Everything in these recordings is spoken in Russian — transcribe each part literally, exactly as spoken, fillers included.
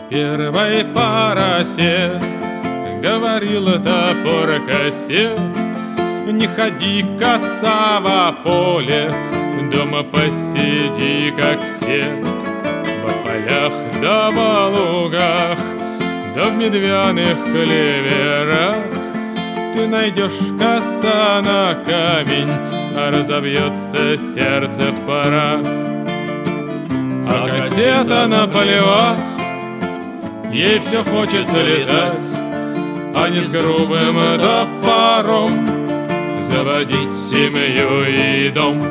первой по росе говорил топор косе: не ходи, коса, во поле, дома посиди, как все. Во полях да во лугах, да в медвяных клеверах ты найдешь, коса, на камень, а разобьется сердце в парах. А косе-то наплевать, ей все хочется летать, а не с грубым топором заводить семью и дом.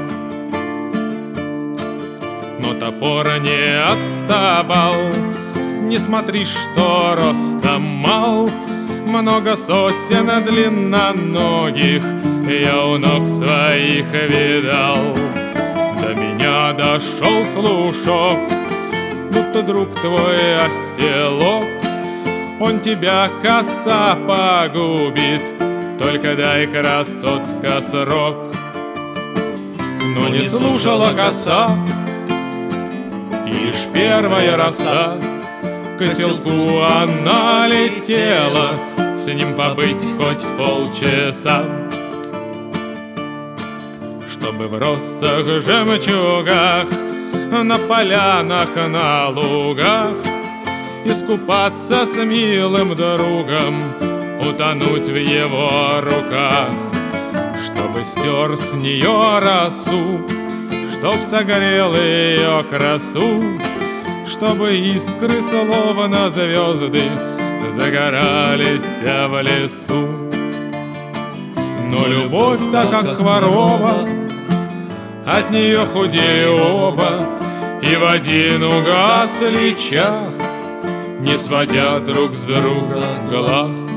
Но топор не отставал, не смотри, что ростом мал. Много сосен длинноногих я у ног своих видал. До меня дошел слушок, будто друг твой оселок. Он тебя, коса, погубит, только дай, красотка, срок. Но не слушала коса, и лишь первая роса к селку она летела, с ним побыть хоть полчаса. Чтобы в росах, жемчугах, на полянах, на лугах искупаться с милым другом, утонуть в его руках. Чтобы стер с нее росу, чтоб согрел ее красу, чтобы искры, словно звезды, загорались в лесу. Но любовь-то как хвороба, от нее худели оба, и в один угасли час, не сводя друг с друга глаз.